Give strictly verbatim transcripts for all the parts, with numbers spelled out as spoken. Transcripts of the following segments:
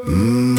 Mm.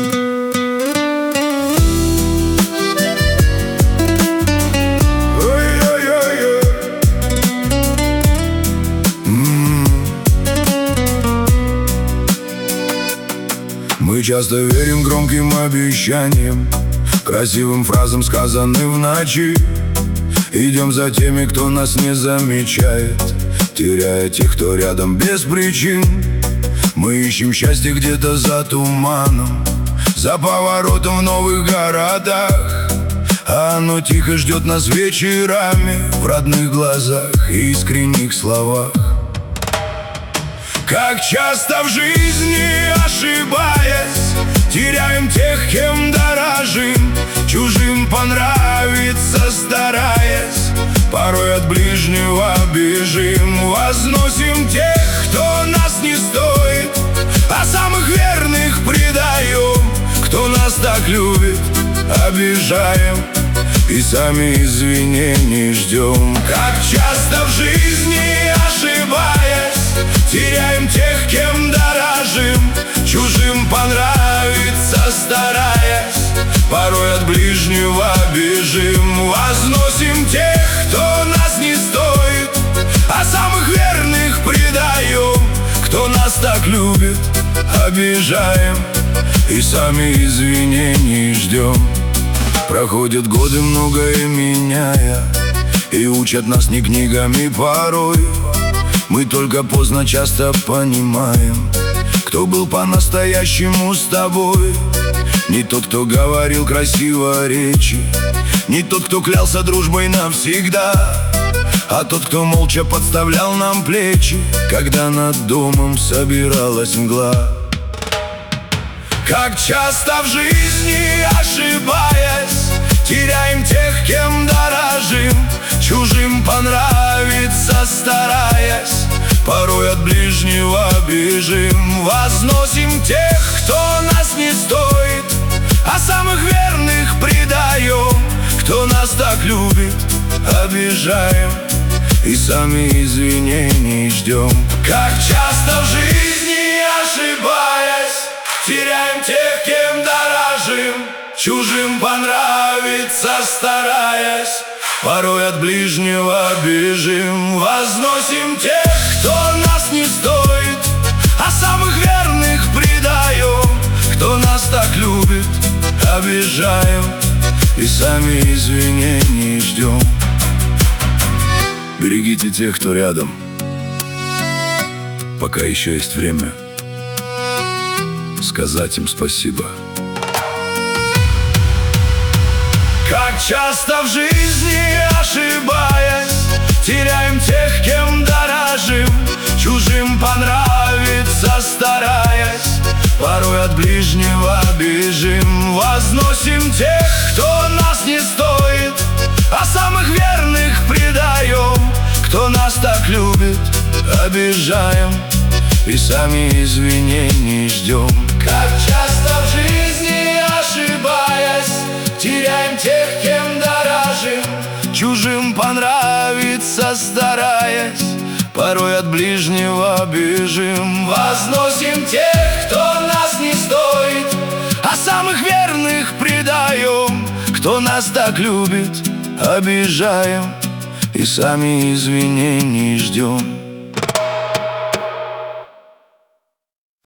Мы часто верим громким обещаниям, красивым фразам, сказанным в ночи. Идем за теми, кто нас не замечает, теряя тех, кто рядом без причин. Мы ищем счастье где-то за туманом, за поворотом в новых городах, а оно тихо ждет нас вечерами, в родных глазах и искренних словах. Как часто в жизни, ошибаясь, теряем тех, кем дорожим, чужим понравиться стараясь, порой от ближнего бежим. Возносим тех, кто нас не стоит, а самых верных предаем. Кто нас так любит, обижаем и сами извинений ждем. Как часто в жизни, ошибаясь, теряем тех, кем дорожим, чужим понравиться стараясь, порой от ближнего бежим. Возносим тех, кто нас не стоит, а самых верных предаем. Кто нас так любит, обижаем и сами извинений ждем. Проходят годы, многое меняя, и учат нас не книгами порой. Мы только поздно часто понимаем, кто был по-настоящему с тобой. Не тот, кто говорил красиво речи, не тот, кто клялся дружбой навсегда, а тот, кто молча подставлял нам плечи, когда над домом собиралась мгла. Как часто в жизни, ошибаясь, теряем тех, кем дорожим, чужим понравиться стараясь, порой от ближнего бежим. Возносим тех, кто нас не стоит, а самых верных предаем. Кто нас так любит, обижаем и сами извинений ждем. Как часто в жизни, ошибаясь, теряем тех, кем дорожим, чужим понравиться стараясь, порой от ближнего бежим. Возносим тех, кто нас не стоит, а самых верных предаем. Кто нас так любит, обижаем и сами извинений ждем. Берегите тех, кто рядом, пока еще есть время сказать им спасибо. Как часто в жизни, ошибаясь, теряем тех, кем дорожим, чужим понравиться стараясь, порой от ближнего бежим. Возносим тех, кто нас не стоит, а самых верных предаем. Кто нас так любит, обижаем и сами извинений ждем. Как часто в жизни, ошибаясь, теряем тех, кем дорожим, чужим понравиться стараясь, порой от ближнего бежим. Возносим тех, кто нас не стоит, а самых верных предаем. Кто нас так любит, обижаем и сами извинений ждем.